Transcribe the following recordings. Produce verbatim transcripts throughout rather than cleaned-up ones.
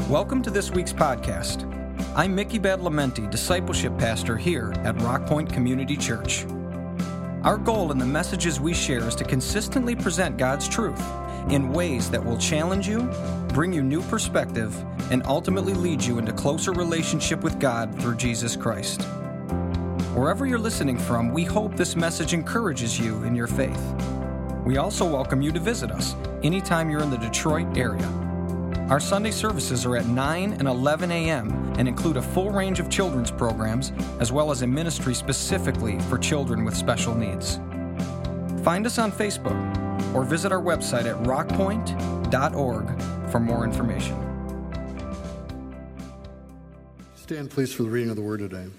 Welcome to this week's podcast. I'm Mickey Badalamenti, Discipleship Pastor here at Rock Point Community Church. Our goal in the messages we share is to consistently present God's truth in ways that will challenge you, bring you new perspective, and ultimately lead you into closer relationship with God through Jesus Christ. Wherever you're listening from, we hope this message encourages you in your faith. We also welcome you to visit us anytime you're in the Detroit area. Our Sunday services are at nine and eleven a.m. and include a full range of children's programs, as well as a ministry specifically for children with special needs. Find us on Facebook or visit our website at rock point dot org for more information. Stand, please, for the reading of the Word today.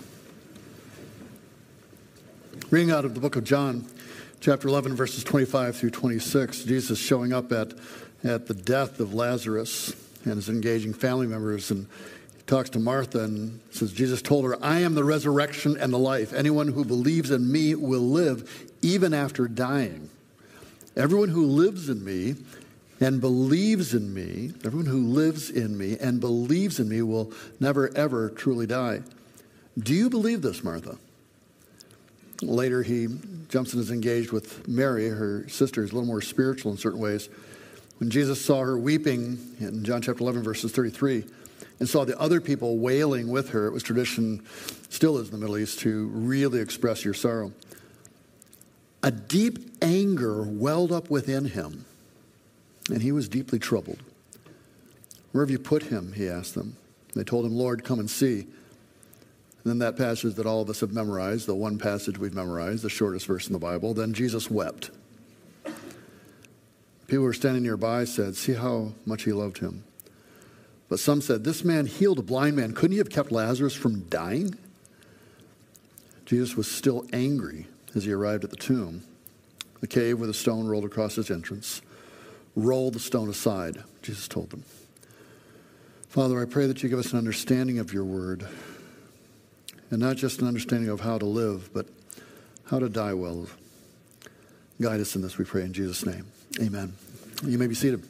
Reading out of the book of John, chapter eleven, verses twenty-five through twenty-six, Jesus showing up at at the death of Lazarus and is engaging family members, and he talks to Martha and says, Jesus told her, I am the resurrection and the life. Anyone who believes in me will live even after dying. Everyone who lives in me and believes in me, everyone who lives in me and believes in me will never, ever truly die. Do you believe this, Martha? Later, he jumps and is engaged with Mary, her sister, who's a little more spiritual in certain ways. When Jesus saw her weeping in John chapter eleven, verses thirty-three, and saw the other people wailing with her, it was tradition, still is in the Middle East, to really express your sorrow. A deep anger welled up within him, and he was deeply troubled. Where have you put him? He asked them. They told him, Lord, come and see. And then that passage that all of us have memorized, the one passage we've memorized, the shortest verse in the Bible, then Jesus wept. People who were standing nearby said, see how much he loved him. But some said, this man healed a blind man. Couldn't he have kept Lazarus from dying? Jesus was still angry as he arrived at the tomb. The cave with a stone rolled across its entrance. Roll the stone aside, Jesus told them. Father, I pray that you give us an understanding of your word. And not just an understanding of how to live, but how to die well. Guide us in this, we pray, in Jesus' name. Amen. You may be seated.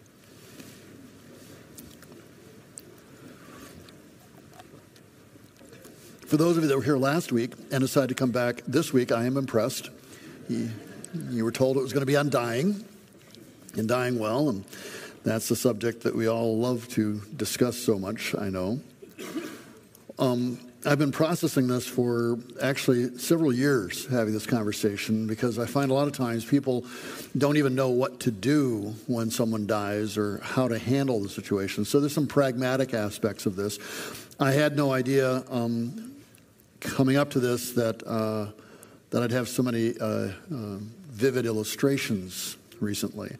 For those of you that were here last week and decided to come back this week, I am impressed. You, you were told it was going to be on dying and dying well, and that's the subject that we all love to discuss so much, I know. Um, I've been processing this for actually several years, having this conversation, because I find a lot of times people don't even know what to do when someone dies or how to handle the situation. So there's some pragmatic aspects of this. I had no idea um, coming up to this that uh, that I'd have so many uh, uh, vivid illustrations recently.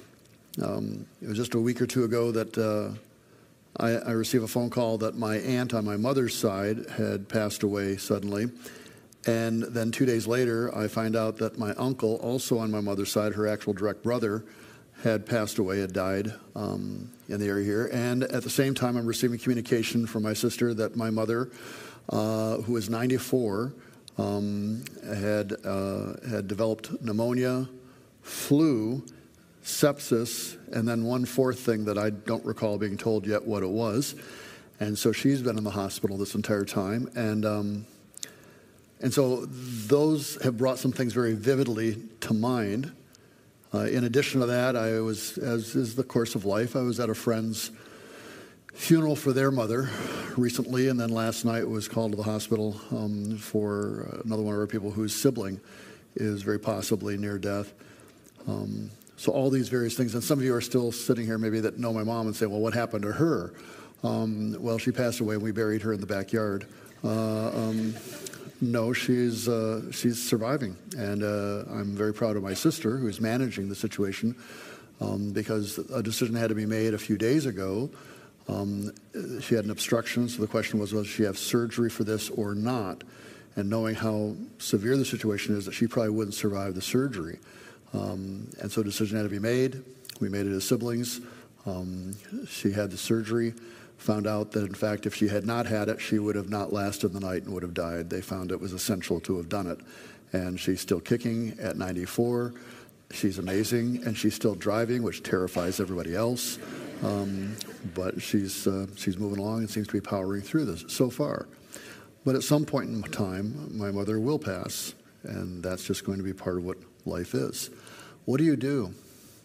Um, it was just a week or two ago that uh, I, I received a phone call that my aunt on my mother's side had passed away suddenly. And then two days later, I find out that my uncle, also on my mother's side, her actual direct brother, had passed away, had died um, in the area here. And at the same time, I'm receiving communication from my sister that my mother, uh, who is ninety-four, um, had uh, had developed pneumonia, flu, sepsis, and then one fourth thing that I don't recall being told yet what it was. And so she's been in the hospital this entire time. And um, and so those have brought some things very vividly to mind. Uh, in addition to that, I was, as is the course of life, I was at a friend's funeral for their mother recently, and then last night was called to the hospital um, for another one of our people whose sibling is very possibly near death. Um, So all these various things, and some of you are still sitting here maybe that know my mom and say, well, what happened to her? Um, well, she passed away and we buried her in the backyard. Uh, um, no, she's uh, she's surviving. And uh, I'm very proud of my sister who's managing the situation um, because a decision had to be made a few days ago. Um, she had an obstruction, so the question was, will she have surgery for this or not? And knowing how severe the situation is, that she probably wouldn't survive the surgery. Um, and so a decision had to be made. We made it as siblings. Um, she had the surgery, found out that, in fact, if she had not had it, she would have not lasted the night and would have died. They found it was essential to have done it. And she's still kicking at ninety-four. She's amazing, and she's still driving, which terrifies everybody else. Um, but she's uh, she's moving along and seems to be powering through this so far. But at some point in time, my mother will pass, and that's just going to be part of what life is. What do you do?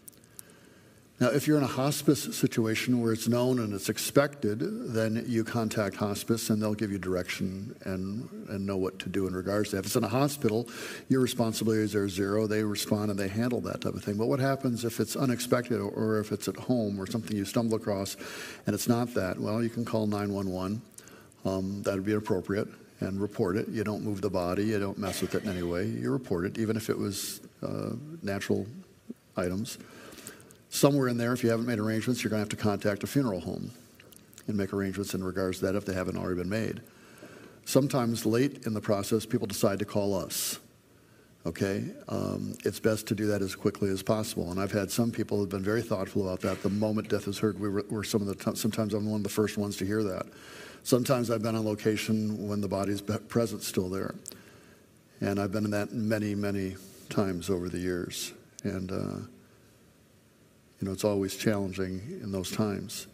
Now, if you're in a hospice situation where it's known and it's expected, then you contact hospice and they'll give you direction and, and know what to do in regards to that. If it's in a hospital, your responsibilities are zero. They respond and they handle that type of thing. But what happens if it's unexpected or, or if it's at home or something you stumble across and it's not that? Well, you can call nine one one. Um, that would be appropriate, and report it. You don't move the body. You don't mess with it in any way. You report it, even if it was uh, natural items. Somewhere in there, if you haven't made arrangements, you're going to have to contact a funeral home and make arrangements in regards to that if they haven't already been made. Sometimes late in the process, people decide to call us. Okay? Um, it's best to do that as quickly as possible. And I've had some people who have been very thoughtful about that. The moment death is heard, we were, we're some of the t- sometimes I'm one of the first ones to hear that. Sometimes I've been on location when the body's present still there. And I've been in that many, many times over the years. And, uh, you know, it's always challenging in those times.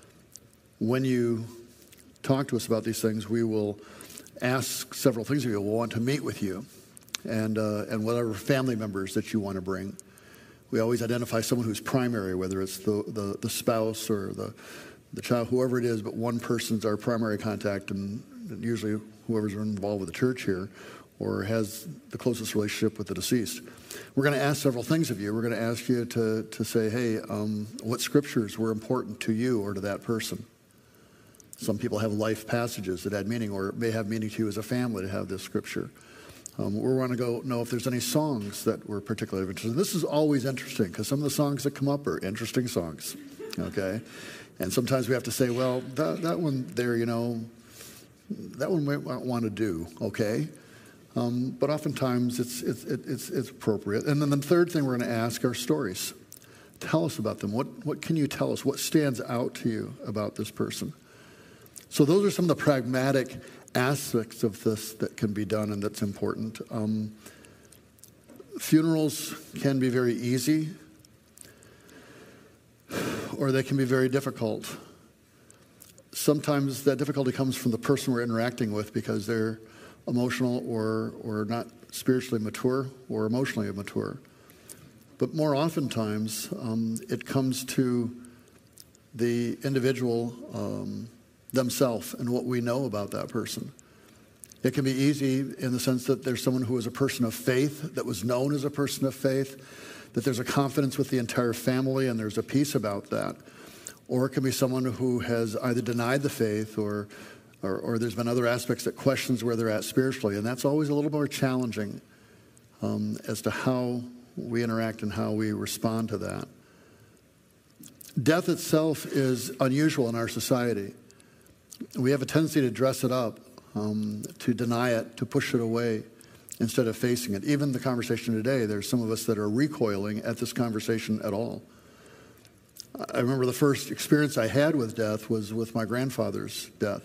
When you talk to us about these things, we will ask several things of you. We'll want to meet with you and, uh, and whatever family members that you want to bring. We always identify someone who's primary, whether it's the, the, the spouse or the the child, whoever it is, but one person's our primary contact, and usually whoever's involved with the church here or has the closest relationship with the deceased. We're going to ask several things of you. We're going to ask you to, to say, hey, um, what scriptures were important to you or to that person? Some people have life passages that had meaning, or it may have meaning to you as a family to have this scripture. Um, we want to go know if there's any songs that were particularly interesting. This is always interesting because some of the songs that come up are interesting songs, okay? And sometimes we have to say, well, that, that one there, you know, that one we might want to do, okay? Um, but oftentimes it's, it's, it's, it's appropriate. And then the third thing we're going to ask are stories. Tell us about them. What, what can you tell us? What stands out to you about this person? So those are some of the pragmatic aspects of this that can be done and that's important. Um, funerals can be very easy, or they can be very difficult. Sometimes that difficulty comes from the person we're interacting with because they're emotional or, or not spiritually mature or emotionally immature. But more oftentimes, um, it comes to the individual um, themselves and what we know about that person. It can be easy in the sense that there's someone who is a person of faith, that was known as a person of faith, that there's a confidence with the entire family and there's a peace about that. Or it can be someone who has either denied the faith or, or, or there's been other aspects that questions where they're at spiritually. And that's always a little more challenging um, as to how we interact and how we respond to that. Death itself is unusual in our society. We have a tendency to dress it up, um, to deny it, to push it away, instead of facing it. Even the conversation today, there's some of us that are recoiling at this conversation at all. I remember the first experience I had with death was with my grandfather's death.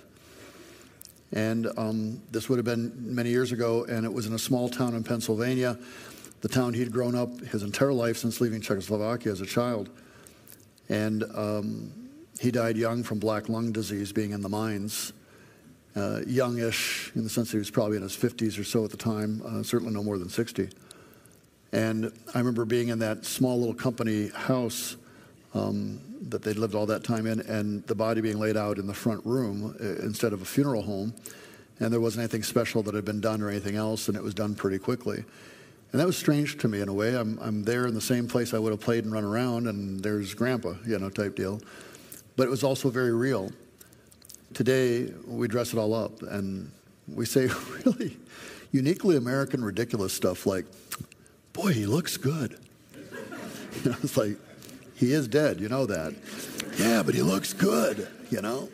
And um, this would have been many years ago, and it was in a small town in Pennsylvania, the town he'd grown up his entire life since leaving Czechoslovakia as a child. And um, he died young from black lung disease, being in the mines. Uh, youngish, in the sense that he was probably in his fifties or so at the time, uh, certainly no more than sixty. And I remember being in that small little company house um, that they'd lived all that time in, and the body being laid out in the front room uh, instead of a funeral home. And there wasn't anything special that had been done or anything else, and it was done pretty quickly. And that was strange to me in a way. I'm, I'm there in the same place I would have played and run around, and there's Grandpa, you know, type deal. But it was also very real. Today, we dress it all up, and we say really uniquely American, ridiculous stuff like, boy, he looks good. You know, it's like, he is dead, you know that. Yeah, but he looks good, you know.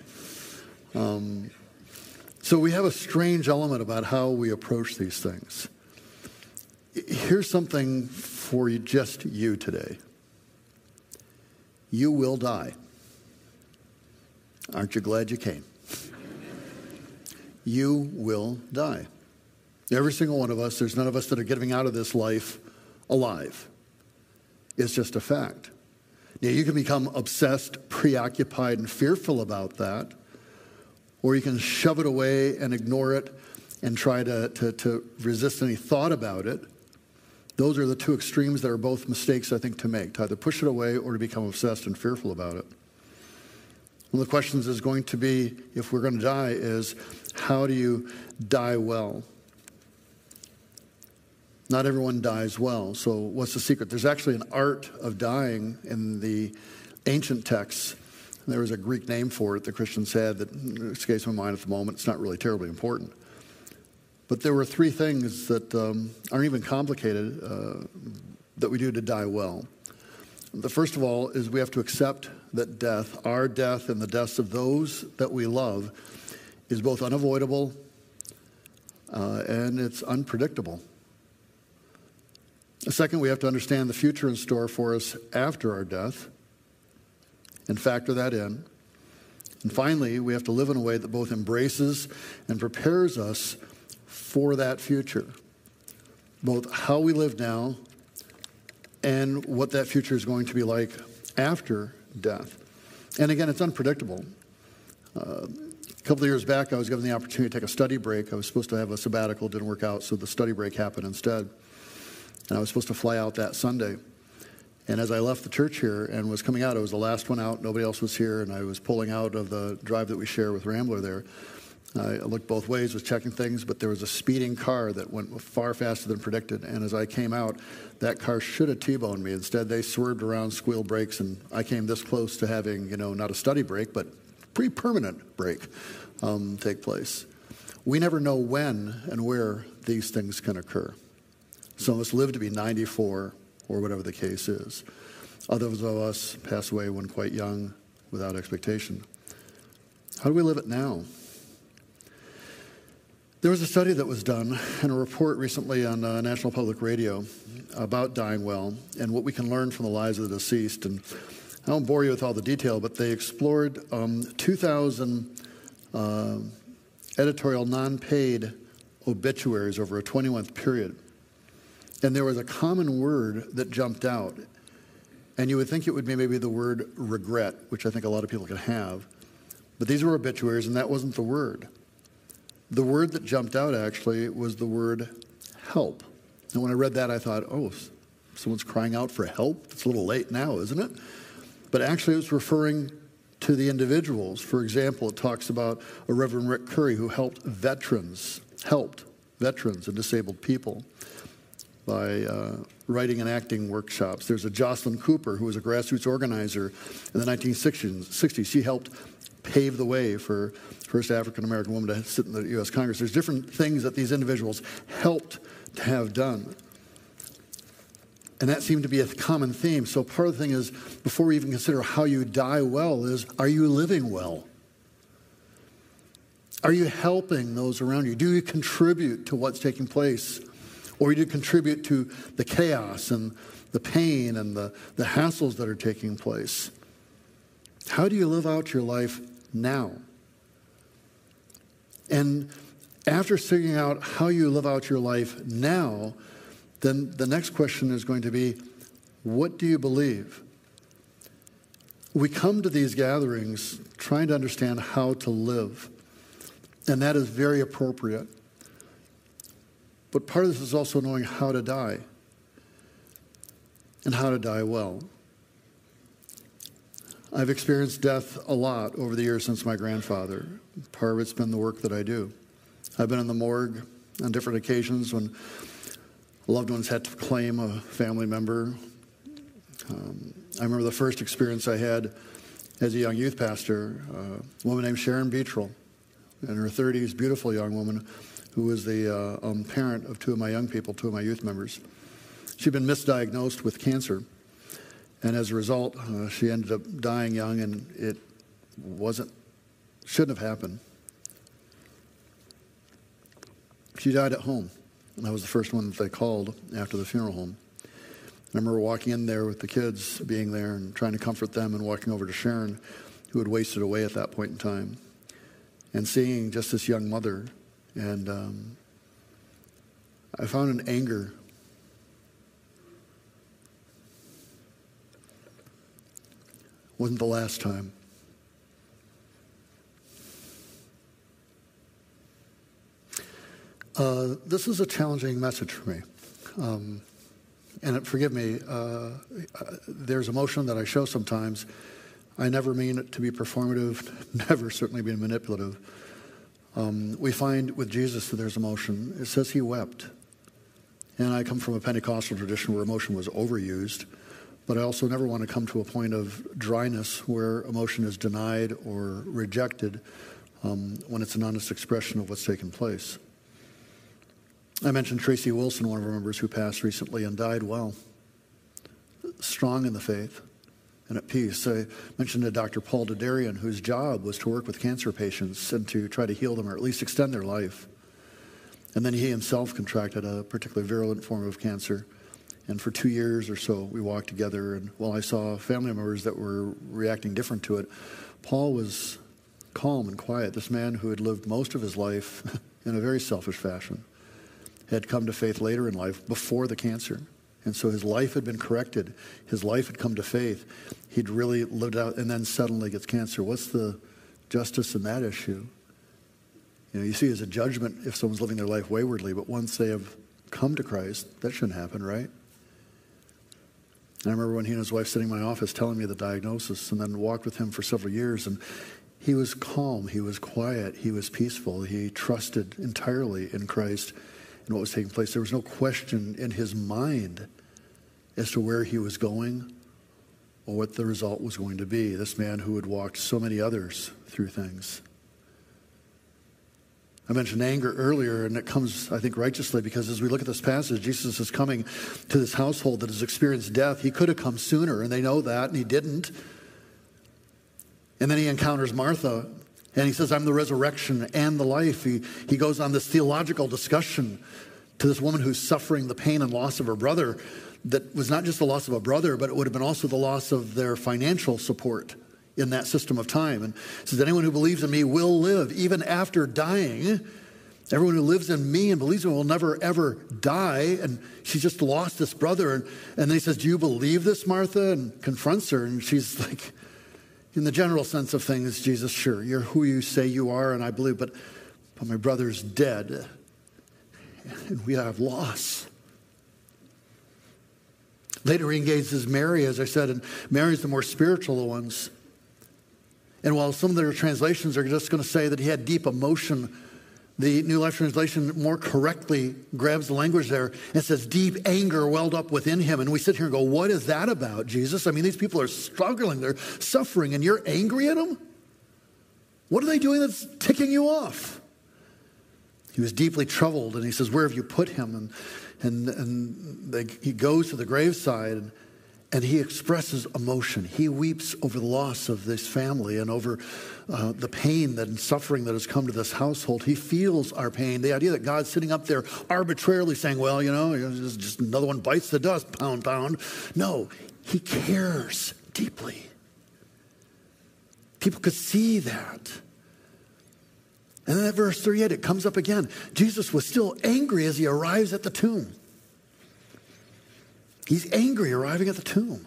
Um, so we have a strange element about how we approach these things. Here's something for you, just you today. You will die. Aren't you glad you came? You will die. Every single one of us, there's none of us that are getting out of this life alive. It's just a fact. Now, you can become obsessed, preoccupied, and fearful about that, or you can shove it away and ignore it and try to, to, to resist any thought about it. Those are the two extremes that are both mistakes, I think, to make, to either push it away or to become obsessed and fearful about it. One of the questions is going to be, if we're going to die, is how do you die well? Not everyone dies well, so what's the secret? There's actually an art of dying in the ancient texts. There was a Greek name for it the Christians had that escapes my mind at the moment. It's not really terribly important. But there were three things that um, aren't even complicated uh, that we do to die well. The first of all is we have to accept that death, our death and the deaths of those that we love, is both unavoidable uh, and it's unpredictable. Second, we have to understand the future in store for us after our death and factor that in. And finally, we have to live in a way that both embraces and prepares us for that future, both how we live now and what that future is going to be like after death. And again, it's unpredictable. Uh, a couple of years back, I was given the opportunity to take a study break. I was supposed to have a sabbatical, didn't work out, so the study break happened instead. And I was supposed to fly out that Sunday. And as I left the church here and was coming out, I was the last one out. Nobody else was here. And I was pulling out of the drive that we share with Rambler there. I looked both ways, was checking things, but there was a speeding car that went far faster than predicted. And as I came out, that car should have T-boned me. Instead, they swerved around, squealed brakes, and I came this close to having, you know, not a study break, but pretty permanent break um, take place. We never know when and where these things can occur. Some of us live to be ninety-four, or whatever the case is. Others of us pass away when quite young, without expectation. How do we live it now? There was a study that was done and a report recently on uh, National Public Radio about dying well and what we can learn from the lives of the deceased. And I won't bore you with all the detail, but they explored um, two thousand uh, editorial non-paid obituaries over a twenty-month period. And there was a common word that jumped out. And you would think it would be maybe the word regret, which I think a lot of people can have. But these were obituaries, and that wasn't the word. The word that jumped out, actually, was the word help. And when I read that, I thought, oh, someone's crying out for help? It's a little late now, isn't it? But actually, it was referring to the individuals. For example, it talks about a Reverend Rick Curry who helped veterans, helped veterans and disabled people by uh, writing and acting workshops. There's a Jocelyn Cooper, who was a grassroots organizer in the nineteen sixties. She helped pave the way for first African-American woman to sit in the U S Congress. There's different things that these individuals helped to have done. And that seemed to be a common theme. So part of the thing is, before we even consider how you die well, is, are you living well? Are you helping those around you? Do you contribute to what's taking place? Or do you contribute to the chaos and the pain and the, the hassles that are taking place? How do you live out your life now? And after figuring out how you live out your life now, then the next question is going to be, what do you believe? We come to these gatherings trying to understand how to live, and that is very appropriate. But part of this is also knowing how to die, and how to die well. I've experienced death a lot over the years since my grandfather. Part of it's been the work that I do. I've been in the morgue on different occasions when loved ones had to claim a family member. Um, I remember the first experience I had as a young youth pastor, uh, a woman named Sharon Beetrell, in her thirties, beautiful young woman, who was the uh, um, parent of two of my young people, two of my youth members. She'd been misdiagnosed with cancer. And as a result, uh, she ended up dying young, and it wasn't, shouldn't have happened. She died at home, and I was the first one that they called after the funeral home. I remember walking in there with the kids, being there and trying to comfort them, and walking over to Sharon, who had wasted away at that point in time, and seeing just this young mother. And um, I found an anger Wasn't the last time. Uh, this is a challenging message for me. Um, and forgive me, uh, there's emotion that I show sometimes. I never mean it to be performative, never certainly being manipulative. Um, we find with Jesus that there's emotion. It says he wept. And I come from a Pentecostal tradition where emotion was overused, but I also never want to come to a point of dryness where emotion is denied or rejected um, when it's an honest expression of what's taken place. I mentioned Tracy Wilson, one of our members who passed recently and died well, strong in the faith and at peace. I mentioned to Doctor Paul Dadarian, whose job was to work with cancer patients and to try to heal them or at least extend their life. And then he himself contracted a particularly virulent form of cancer. And for two years or so, we walked together. And while I saw family members that were reacting different to it, Paul was calm and quiet. This man who had lived most of his life in a very selfish fashion had come to faith later in life before the cancer. And so his life had been corrected. His life had come to faith. He'd really lived out and then suddenly gets cancer. What's the justice in that issue? You know, you see as a judgment if someone's living their life waywardly, but once they have come to Christ, that shouldn't happen, right? And I remember when he and his wife sitting in my office telling me the diagnosis, and then walked with him for several years, and he was calm, he was quiet, he was peaceful, he trusted entirely in Christ and what was taking place. There was no question in his mind as to where he was going or what the result was going to be. This man who had walked so many others through things. I mentioned anger earlier, and it comes, I think, righteously, because as we look at this passage, Jesus is coming to this household that has experienced death. He could have come sooner, and they know that, and he didn't. And then he encounters Martha, and he says, I'm the resurrection and the life. He, he goes on this theological discussion to this woman who's suffering the pain and loss of her brother that was not just the loss of a brother, but it would have been also the loss of their financial support in that system of time. And it says, anyone who believes in me will live even after dying. Everyone who lives in me and believes in me will never, ever die. And she just lost this brother. And, and then he says, do you believe this, Martha? And confronts her. And she's like, in the general sense of things, Jesus, sure, you're who you say you are, and I believe, but, but my brother's dead. And we have loss. Later he engages Mary, as I said, and Mary's the more spiritual of ones. And while some of their translations are just going to say that he had deep emotion, the New Life Translation more correctly grabs the language there and says deep anger welled up within him. And we sit here and go, what is that about, Jesus? I mean, these people are struggling, they're suffering, and you're angry at them? What are they doing that's ticking you off? He was deeply troubled, and he says, where have you put him? And and, and they, he goes to the graveside, and And he expresses emotion. He weeps over the loss of this family and over uh, the pain and suffering that has come to this household. He feels our pain. The idea that God's sitting up there arbitrarily saying, well, you know, just another one bites the dust, pound, pound. No, he cares deeply. People could see that. And then at verse thirty-eight, it comes up again. Jesus was still angry as he arrives at the tomb. He's angry arriving at the tomb.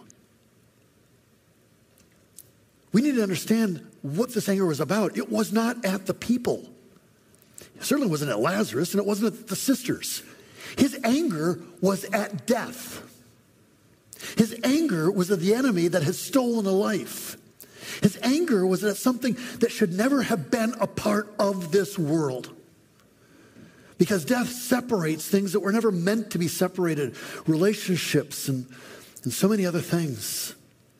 We need to understand what this anger was about. It was not at the people. It certainly wasn't at Lazarus, and it wasn't at the sisters. His anger was at death. His anger was at the enemy that has stolen a life. His anger was at something that should never have been a part of this world. Because death separates things that were never meant to be separated, relationships and, and so many other things.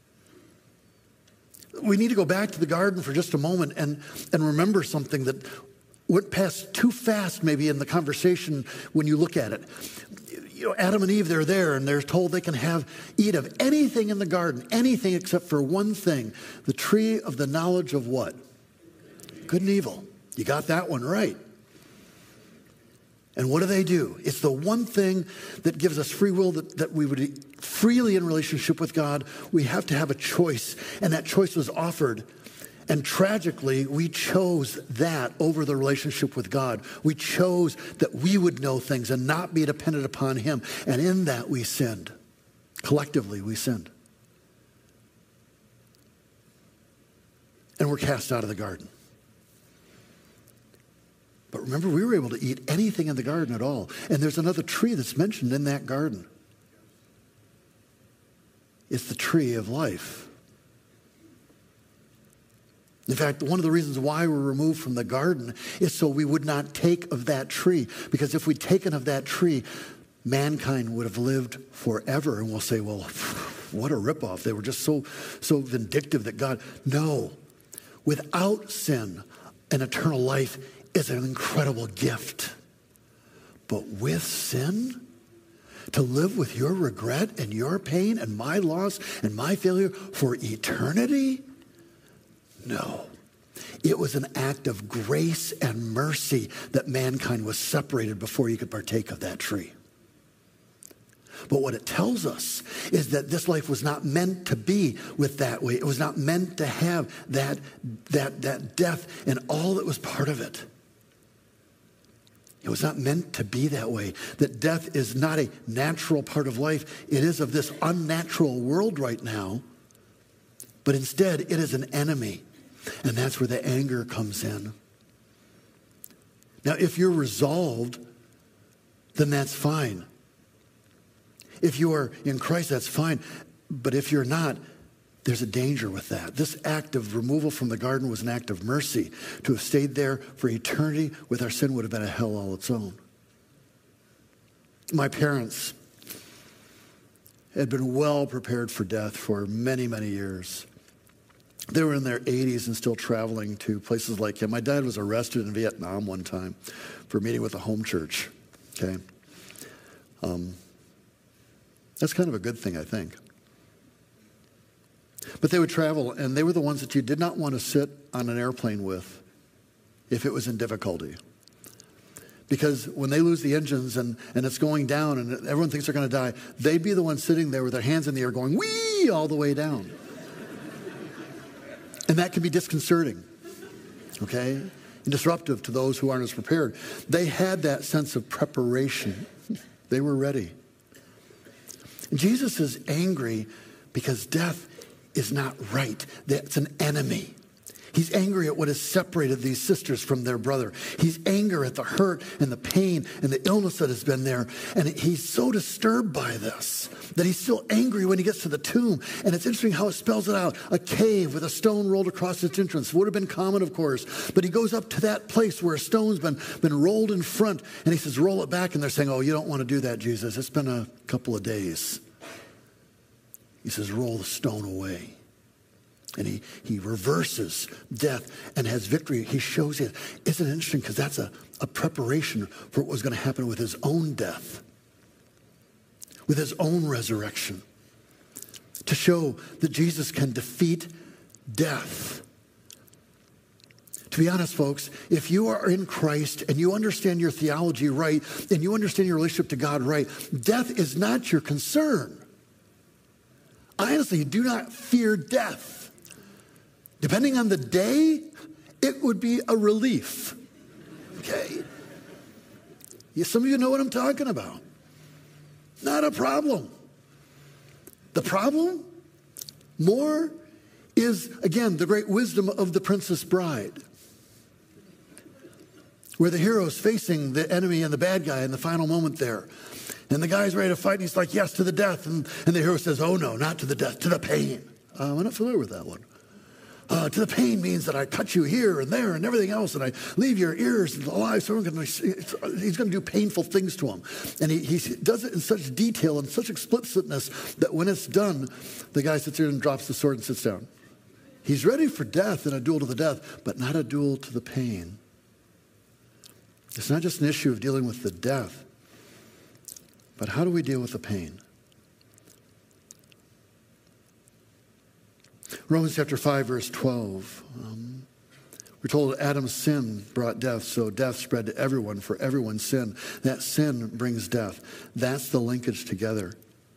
We need to go back to the garden for just a moment and, and remember something that went past too fast maybe in the conversation when you look at it. You know, Adam and Eve, they're there and they're told they can have eat of anything in the garden, anything except for one thing, the tree of the knowledge of what? Good and evil. You got that one right. And what do they do? It's the one thing that gives us free will, that, that we would freely in relationship with God. We have to have a choice, and that choice was offered. And tragically, we chose that over the relationship with God. We chose that we would know things and not be dependent upon him. And in that we sinned. Collectively, we sinned. were cast out of the garden. But remember, we were able to eat anything in the garden at all. And there's another tree that's mentioned in that garden. It's the tree of life. In fact, one of the reasons why we're removed from the garden is so we would not take of that tree. Because if we'd taken of that tree, mankind would have lived forever. And we'll say, well, what a ripoff. They were just so, so vindictive that God... No. Without sin, an eternal life is an incredible gift. But with sin, to live with your regret and your pain and my loss and my failure for eternity? No. It was an act of grace and mercy that mankind was separated before you could partake of that tree. But what it tells us is that this life was not meant to be with that way. It was not meant to have that, that, that death and all that was part of it. It was not meant to be that way. That death is not a natural part of life. It is of this unnatural world right now. But instead, it is an enemy. And that's where the anger comes in. Now, if you're resolved, then that's fine. If you are in Christ, that's fine. But if you're not, there's a danger with that. This act of removal from the garden was an act of mercy. To have stayed there for eternity with our sin would have been a hell all its own. My parents had been well prepared for death for many, many years. They were in their eighties and still traveling to places like him. My dad was arrested in Vietnam one time for meeting with a home church. Okay, um, that's kind of a good thing, I think. But they would travel, and they were the ones that you did not want to sit on an airplane with if it was in difficulty. Because when they lose the engines and, and it's going down and everyone thinks they're going to die, they'd be the ones sitting there with their hands in the air going, whee, all the way down. And that can be disconcerting, okay, and disruptive to those who aren't as prepared. They had that sense of preparation. They were ready. And Jesus is angry because death is not right. That's an enemy. He's angry at what has separated these sisters from their brother. He's angry at the hurt and the pain and the illness that has been there. And he's so disturbed by this that he's still angry when he gets to the tomb. And it's interesting how it spells it out. A cave with a stone rolled across its entrance. Would have been common, of course. But he goes up to that place where a stone's been, been rolled in front. And he says, roll it back. And they're saying, oh, you don't want to do that, Jesus. It's been a couple of days. He says, roll the stone away. And he, he reverses death and has victory. He shows it. Isn't it interesting? Because that's a, a preparation for what was going to happen with his own death, with his own resurrection, to show that Jesus can defeat death. To be honest, folks, if you are in Christ and you understand your theology right and you understand your relationship to God right, death is not your concern. Honestly, do not fear death. Depending on the day, it would be a relief. Okay? Yeah, some of you know what I'm talking about. Not a problem. The problem, more, is, again, the great wisdom of the Princess Bride. Where the hero's facing the enemy and the bad guy in the final moment there. And the guy's ready to fight, and he's like, yes, to the death. And, and the hero says, oh, no, not to the death, to the pain. Uh, I'm not familiar with that one. Uh, to the pain means that I cut you here and there and everything else, and I leave your ears alive. So I'm gonna, he's going to do painful things to him. And he, he does it in such detail and such explicitness that when it's done, the guy sits there and drops the sword and sits down. He's ready for death and a duel to the death, but not a duel to the pain. It's not just an issue of dealing with the death, but how do we deal with the pain? Romans chapter five, verse twelve. Um, we're told Adam's sin brought death, so death spread to everyone for everyone's sin. That sin brings death. That's the linkage together.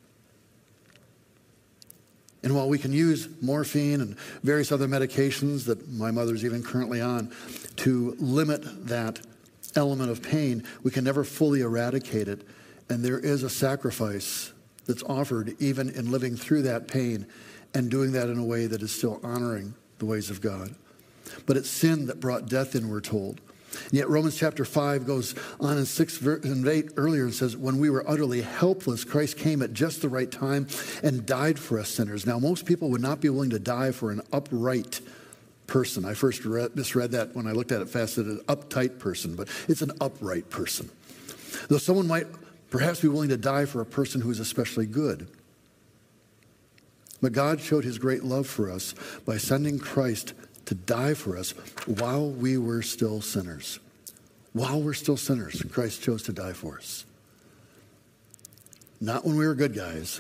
And while we can use morphine and various other medications that my mother's even currently on to limit that element of pain, we can never fully eradicate it. And there is a sacrifice that's offered even in living through that pain and doing that in a way that is still honoring the ways of God. But it's sin that brought death in, we're told. And yet Romans chapter five goes on in six and eight earlier and says, when we were utterly helpless, Christ came at just the right time and died for us sinners. Now, most people would not be willing to die for an upright person. I first read, misread that when I looked at it fast, as an uptight person, but it's an upright person. Though someone might perhaps be willing to die for a person who is especially good. But God showed his great love for us by sending Christ to die for us while we were still sinners. While we're still sinners, Christ chose to die for us. Not when we were good guys,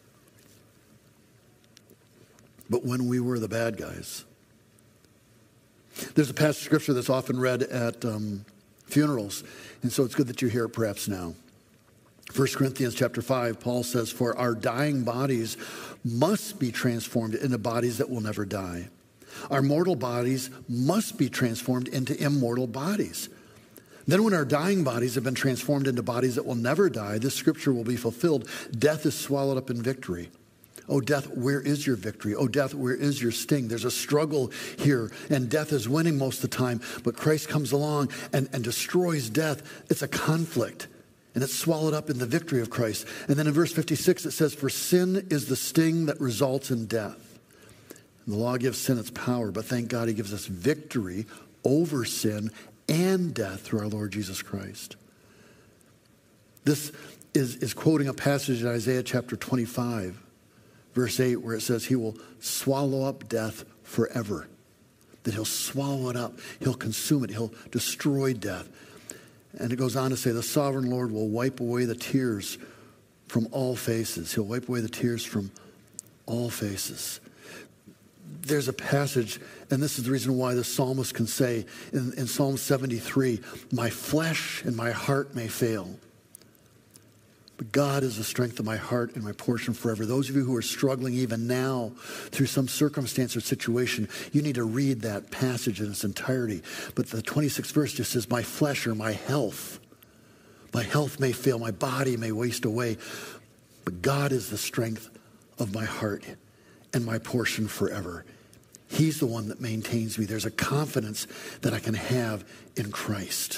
but when we were the bad guys. There's a passage of scripture that's often read at um, funerals, and so it's good that you hear it perhaps now. First Corinthians chapter five, Paul says, for our dying bodies must be transformed into bodies that will never die. Our mortal bodies must be transformed into immortal bodies. Then when our dying bodies have been transformed into bodies that will never die, this scripture will be fulfilled. Death is swallowed up in victory. Oh, death, where is your victory? Oh, death, where is your sting? There's a struggle here, and death is winning most of the time, but Christ comes along and, and destroys death. It's a conflict, and it's swallowed up in the victory of Christ. And then in verse fifty-six, it says, for sin is the sting that results in death. The law gives sin its power, but thank God he gives us victory over sin and death through our Lord Jesus Christ. This is, is quoting a passage in Isaiah chapter twenty-five, verse eight, where it says he will swallow up death forever. That he'll swallow it up. He'll consume it. He'll destroy death. And it goes on to say, the sovereign Lord will wipe away the tears from all faces. He'll wipe away the tears from all faces. There's a passage, and this is the reason why the psalmist can say in, in Psalm seventy-three, my flesh and my heart may fail, but God is the strength of my heart and my portion forever. Those of you who are struggling even now through some circumstance or situation, you need to read that passage in its entirety. But the twenty-sixth verse just says, my flesh or my health, my health may fail, my body may waste away, but God is the strength of my heart and my portion forever. He's the one that maintains me. There's a confidence that I can have in Christ.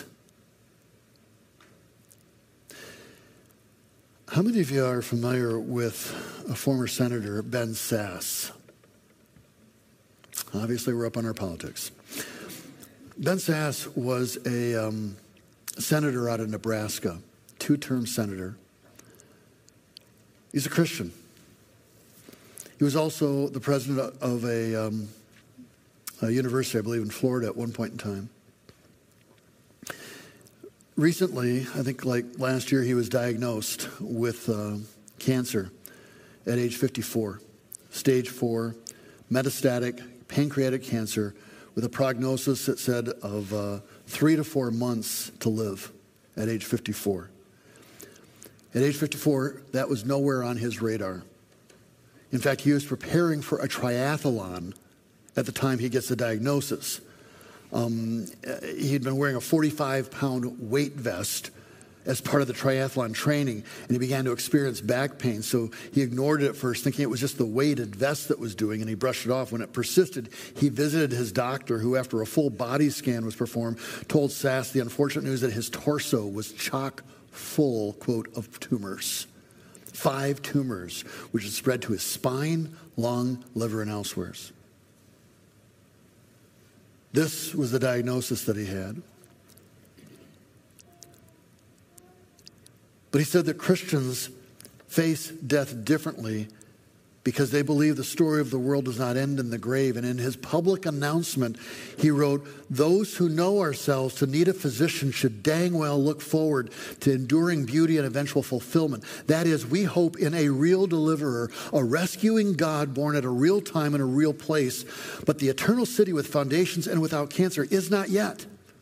How many of you are familiar with a former senator, Ben Sasse? Obviously, we're up on our politics. Ben Sasse was a um, senator out of Nebraska, two-term senator. He's a Christian. He was also the president of a, um, a university, I believe, in Florida at one point in time. Recently, I think like last year, he was diagnosed with uh, cancer at age fifty-four, stage four, metastatic pancreatic cancer with a prognosis that said of uh, three to four months to live at age fifty-four. At age fifty-four, that was nowhere on his radar. In fact, he was preparing for a triathlon at the time he gets the diagnosis. Um, he'd been wearing a forty-five pound weight vest as part of the triathlon training, and he began to experience back pain. So he ignored it at first, thinking it was just the weighted vest that was doing, and he brushed it off. When it persisted, he visited his doctor, who, after a full body scan was performed, told Sasse the unfortunate news that his torso was chock full, quote, of tumors. Five tumors, which had spread to his spine, lung, liver, and elsewhere. This was the diagnosis that he had. But he said that Christians face death differently because they believe the story of the world does not end in the grave. And in his public announcement, he wrote, "Those who know ourselves to need a physician should dang well look forward to enduring beauty and eventual fulfillment. That is, we hope in a real deliverer, a rescuing God born at a real time and a real place. But the eternal city with foundations and without cancer is not yet."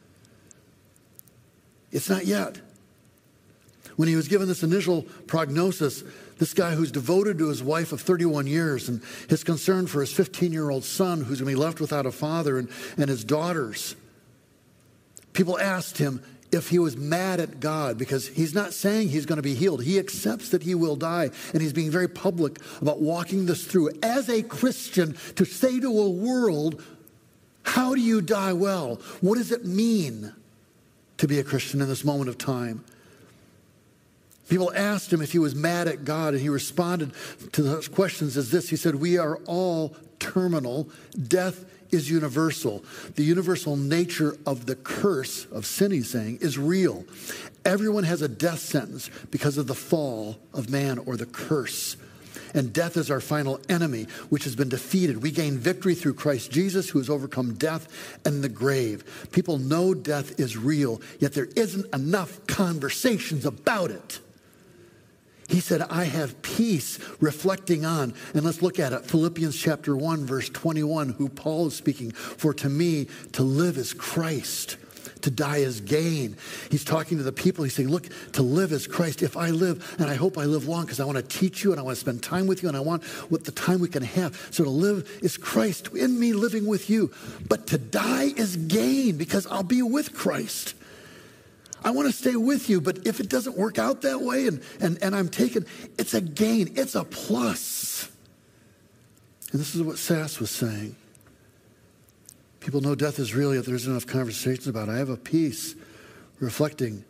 It's not yet. When he was given this initial prognosis, this guy who's devoted to his wife of thirty-one years and his concern for his fifteen-year-old son who's going to be left without a father and, and his daughters, people asked him if he was mad at God because he's not saying he's going to be healed. He accepts that he will die, and he's being very public about walking this through. As a Christian, to say to a world, How do you die well? What does it mean to be a Christian in this moment of time? People asked him if he was mad at God, and he responded to those questions as this. He said, we are all terminal. Death is universal. The universal nature of the curse of sin, he's saying, is real. Everyone has a death sentence because of the fall of man or the curse. And death is our final enemy, which has been defeated. We gain victory through Christ Jesus, who has overcome death and the grave. People know death is real, yet there isn't enough conversations about it. He said, I have peace, reflecting on, and let's look at it, Philippians chapter one, verse twenty-one, who Paul is speaking, for to me, to live is Christ, to die is gain. He's talking to the people. He's saying, look, to live is Christ. If I live, and I hope I live long because I want to teach you and I want to spend time with you and I want what the time we can have. So to live is Christ in me living with you. But to die is gain because I'll be with Christ. I want to stay with you, but if it doesn't work out that way and, and, and I'm taken, it's a gain. It's a plus. And this is what Sass was saying. People know death is real, yet there isn't enough conversations about it. I have a peace reflecting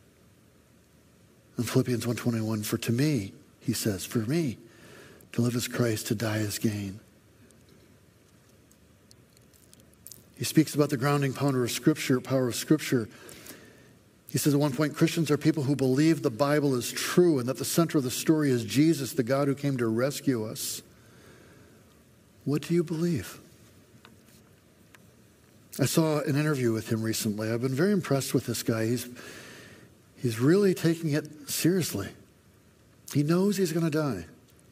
on Philippians one twenty-one. For to me, he says, for me, to live is Christ, to die is gain. He speaks about the grounding power of Scripture, power of Scripture. He says at one point, Christians are people who believe the Bible is true and that the center of the story is Jesus, the God who came to rescue us. What do you believe? I saw an interview with him recently. I've been very impressed with this guy. He's, he's really taking it seriously. He knows he's going to die.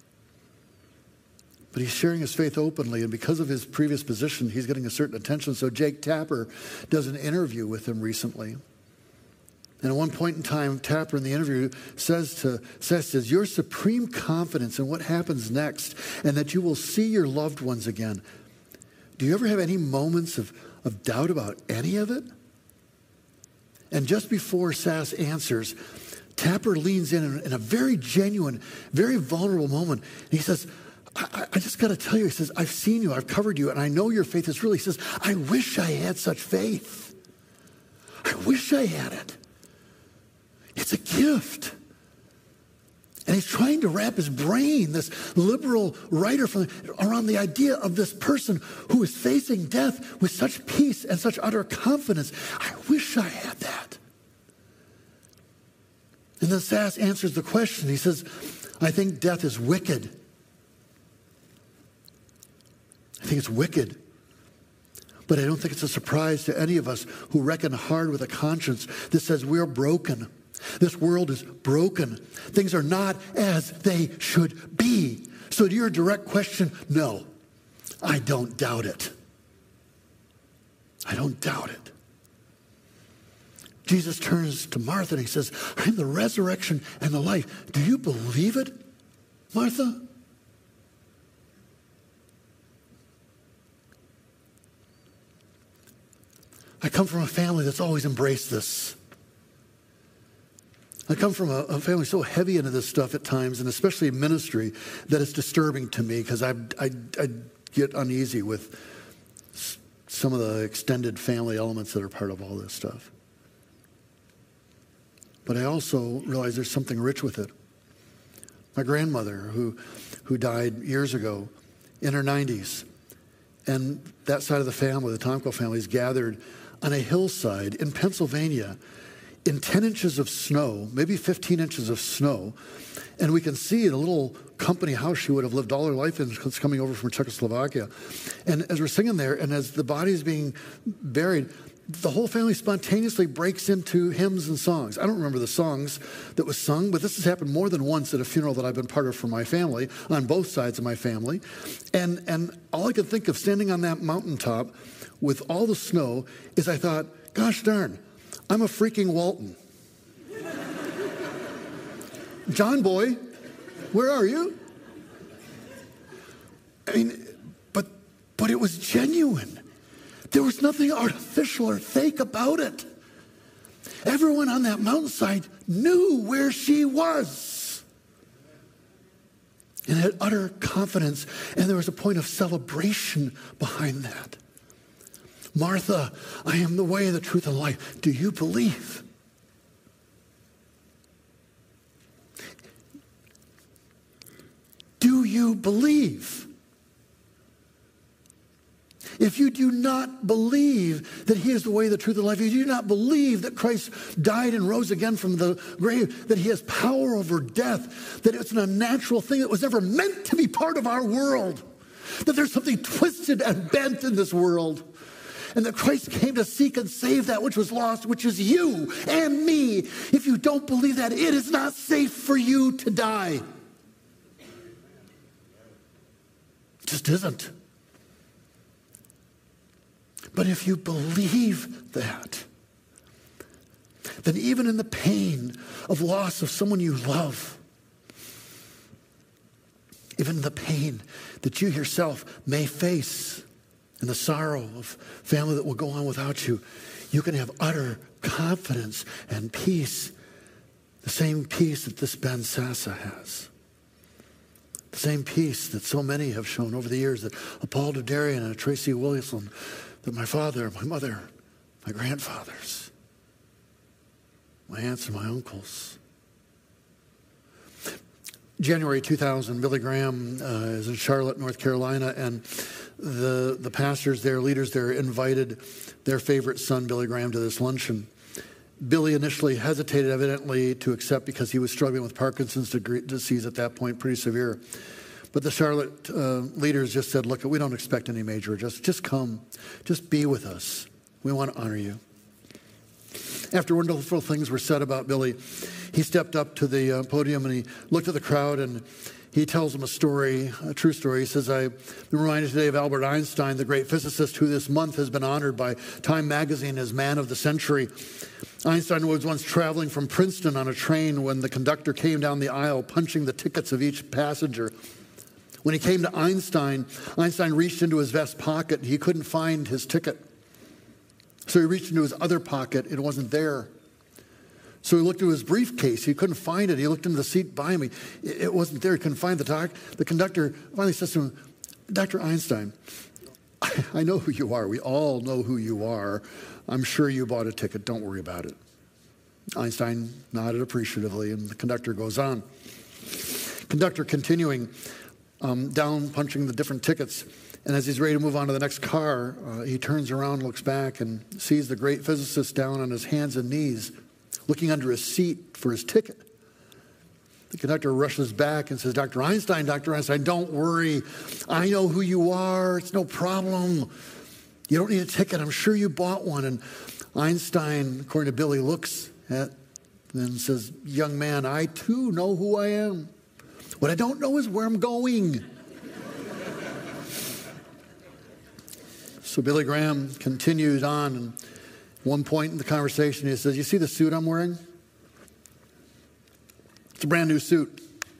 But he's sharing his faith openly, and because of his previous position, he's getting a certain attention. So Jake Tapper does an interview with him recently. And at one point in time, Tapper in the interview says to says, your supreme confidence in what happens next and that you will see your loved ones again. Do you ever have any moments of, of doubt about any of it? And just before Sass answers, Tapper leans in in, in a very genuine, very vulnerable moment. And he says, I, I just got to tell you, he says, I've seen you, I've covered you, and I know your faith is real. He says, I wish I had such faith. I wish I had it. It's a gift. And he's trying to wrap his brain, this liberal writer, from, around the idea of this person who is facing death with such peace and such utter confidence. I wish I had that. And then Sass answers the question. He says, I think death is wicked. I think it's wicked. But I don't think it's a surprise to any of us who reckon hard with a conscience that says we're broken. This world is broken. Things are not as they should be. So to your direct question, no, I don't doubt it. I don't doubt it. Jesus turns to Martha and he says, I'm the resurrection and the life. Do you believe it, Martha? I come from a family that's always embraced this. I come from a, a family so heavy into this stuff at times, and especially in ministry, that it's disturbing to me because I, I, I get uneasy with some of the extended family elements that are part of all this stuff. But I also realize there's something rich with it. My grandmother, who, who died years ago in her nineties, and that side of the family, the Tomko family, is gathered on a hillside in Pennsylvania in ten inches of snow, maybe fifteen inches of snow. And we can see the little company house she would have lived all her life in, it's coming over from Czechoslovakia. And as we're singing there, and as the body is being buried, the whole family spontaneously breaks into hymns and songs. I don't remember the songs that was sung, but this has happened more than once at a funeral that I've been part of for my family, on both sides of my family. And, and all I could think of standing on that mountaintop with all the snow is I thought, gosh darn, I'm a freaking Walton. John boy, where are you? I mean, but but it was genuine. There was nothing artificial or fake about it. Everyone on that mountainside knew where she was. And had utter confidence, and there was a point of celebration behind that. Martha, I am the way, the truth, and the life. Do you believe? Do you believe? If you do not believe that he is the way, the truth, and the life, if you do not believe that Christ died and rose again from the grave, that he has power over death, that it's an unnatural thing that was never meant to be part of our world, that there's something twisted and bent in this world, and that Christ came to seek and save that which was lost, which is you and me. If you don't believe that, it is not safe for you to die. It just isn't. But if you believe that, then even in the pain of loss of someone you love, even the pain that you yourself may face and the sorrow of family that will go on without you, you can have utter confidence and peace, the same peace that this Ben Sassa has. The same peace that so many have shown over the years, that a Paul Dudarian and a Tracy Williamson, that my father, my mother, my grandfathers, my aunts and my uncles. January two thousand, Billy Graham uh, is in Charlotte, North Carolina, and the, the pastors there, leaders there, invited their favorite son, Billy Graham, to this luncheon. Billy initially hesitated, evidently, to accept because he was struggling with Parkinson's disease at that point, pretty severe. But the Charlotte uh, leaders just said, look, we don't expect any major adjustments. Just come. Just be with us. We want to honor you. After wonderful things were said about Billy, he stepped up to the uh, podium and he looked at the crowd and he tells them a story, a true story. He says, I'm reminded today of Albert Einstein, the great physicist who this month has been honored by Time magazine as Man of the Century. Einstein was once traveling from Princeton on a train when the conductor came down the aisle punching the tickets of each passenger. When he came to Einstein, Einstein reached into his vest pocket. He couldn't find his ticket. So he reached into his other pocket. It wasn't there. So he looked into his briefcase. He couldn't find it. He looked into the seat by him. It wasn't there. He couldn't find the doc. The conductor finally says to him, Doctor Einstein, I know who you are. We all know who you are. I'm sure you bought a ticket. Don't worry about it. Einstein nodded appreciatively, and the conductor goes on. Conductor continuing, Um, down punching the different tickets. And as he's ready to move on to the next car, uh, he turns around, looks back, and sees the great physicist down on his hands and knees, looking under his seat for his ticket. The conductor rushes back and says, Doctor Einstein, Doctor Einstein, don't worry. I know who you are. It's no problem. You don't need a ticket. I'm sure you bought one. And Einstein, according to Billy, looks at and says, young man, I too know who I am. What I don't know is where I'm going. So Billy Graham continues on, and at one point in the conversation, he says, you see the suit I'm wearing? It's a brand new suit.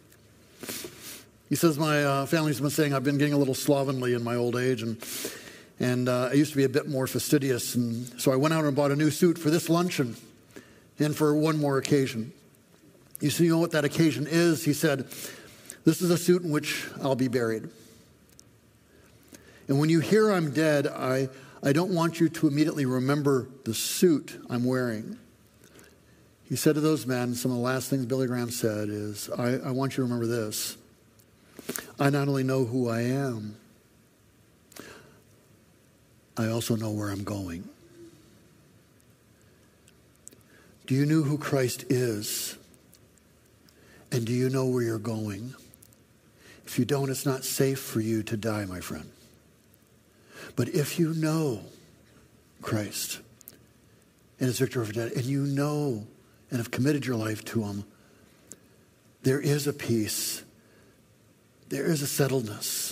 He says, my uh, family's been saying I've been getting a little slovenly in my old age, and and uh, I used to be a bit more fastidious, and so I went out and bought a new suit for this luncheon and for one more occasion. You see, you know what that occasion is? He said, this is a suit in which I'll be buried. And when you hear I'm dead, I, I don't want you to immediately remember the suit I'm wearing. He said to those men, some of the last things Billy Graham said is, I, I want you to remember this. I not only know who I am, I also know where I'm going. Do you know who Christ is? And do you know where you're going? If you don't, it's not safe for you to die, my friend. But if you know Christ and his victory over death, and you know and have committed your life to him, there is a peace. There is a settledness.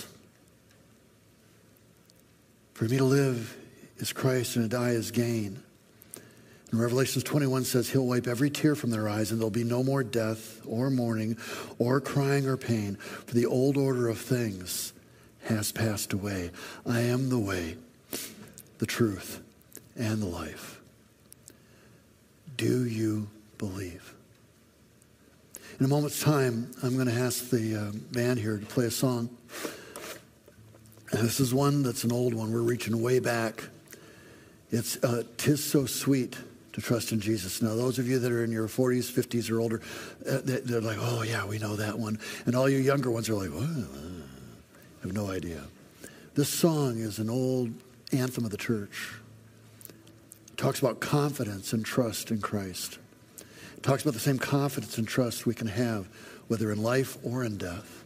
For me to live is Christ and to die is gain. And Revelation twenty-one says he'll wipe every tear from their eyes, and there'll be no more death or mourning or crying or pain, for the old order of things has passed away. I am the way, the truth, and the life. Do you believe? In a moment's time, I'm going to ask the uh, band here to play a song. And this is one that's an old one. We're reaching way back. It's uh, 'tis so sweet to trust in Jesus. Now, those of you that are in your forties, fifties, or older, uh, they're like, oh, yeah, we know that one. And all you younger ones are like, what? I have no idea. This song is an old anthem of the church. It talks about confidence and trust in Christ. It talks about the same confidence and trust we can have, whether in life or in death.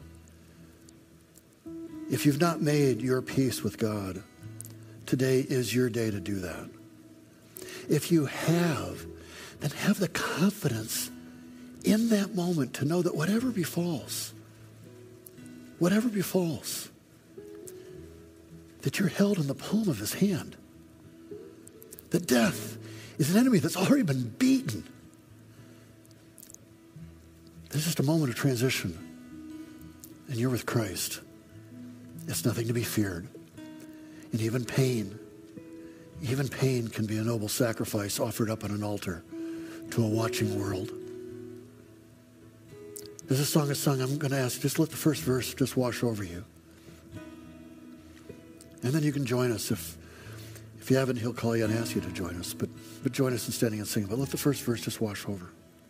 If you've not made your peace with God, today is your day to do that. If you have, then have the confidence in that moment to know that whatever befalls, whatever befalls, that you're held in the palm of his hand. That death is an enemy that's already been beaten. There's just a moment of transition, and you're with Christ. It's nothing to be feared. And even pain, even pain can be a noble sacrifice offered up on an altar to a watching world. There's a song, a song I'm going to ask, just let the first verse just wash over you. And then you can join us. If if you haven't, he'll call you and ask you to join us. But, but join us in standing and singing. But let the first verse just wash over.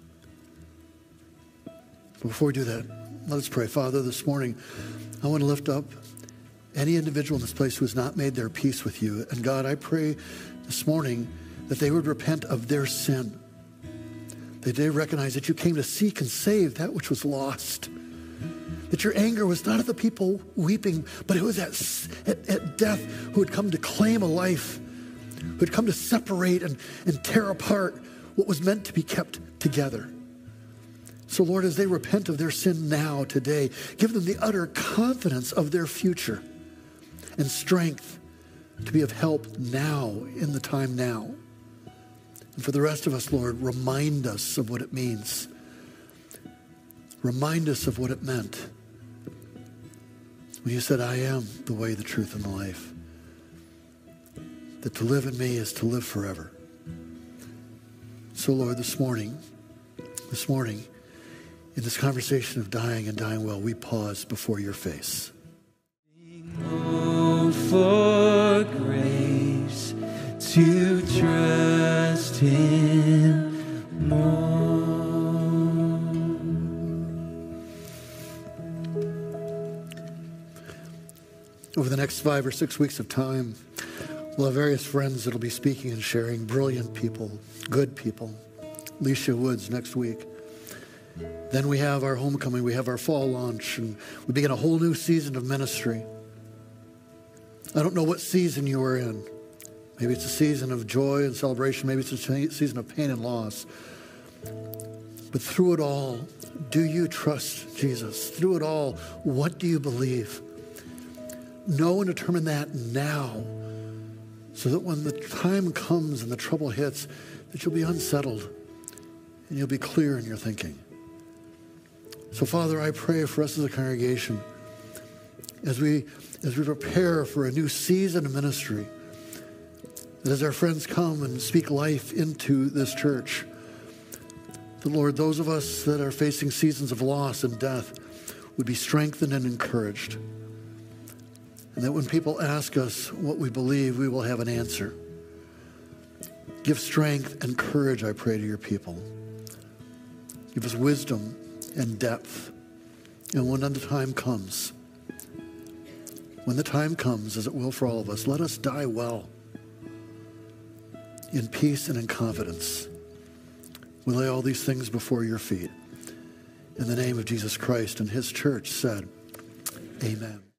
But before we do that, let us pray. Father, this morning, I want to lift up any individual in this place who has not made their peace with you. And God, I pray this morning that they would repent of their sin. That they recognize that you came to seek and save that which was lost. That your anger was not at the people weeping, but it was at, at, at death who had come to claim a life, who had come to separate and, and tear apart what was meant to be kept together. So Lord, as they repent of their sin now, today, give them the utter confidence of their future and strength to be of help now, in the time now. And for the rest of us, Lord, remind us of what it means. Remind us of what it meant when you said, I am the way, the truth, and the life. That to live in me is to live forever. So Lord, this morning, this morning, in this conversation of dying and dying well, we pause before your face. Oh, for grace to trust him more. Over the next five or six weeks of time, we'll have various friends that will be speaking and sharing, brilliant people, good people. Alicia Woods next week. Then we have our homecoming, we have our fall launch, and we begin a whole new season of ministry. I don't know what season you are in. Maybe it's a season of joy and celebration. Maybe it's a season of pain and loss. But through it all, do you trust Jesus? Through it all, what do you believe? Know and determine that now, so that when the time comes and the trouble hits, that you'll be unsettled and you'll be clear in your thinking. So, Father, I pray for us as a congregation, as we as we prepare for a new season of ministry, that as our friends come and speak life into this church, that, Lord, those of us that are facing seasons of loss and death would be strengthened and encouraged. And that when people ask us what we believe, we will have an answer. Give strength and courage, I pray, to your people. Give us wisdom and depth. And when the time comes, when the time comes, as it will for all of us, let us die well, in peace and in confidence. We lay all these things before your feet. In the name of Jesus Christ, and his church said, amen.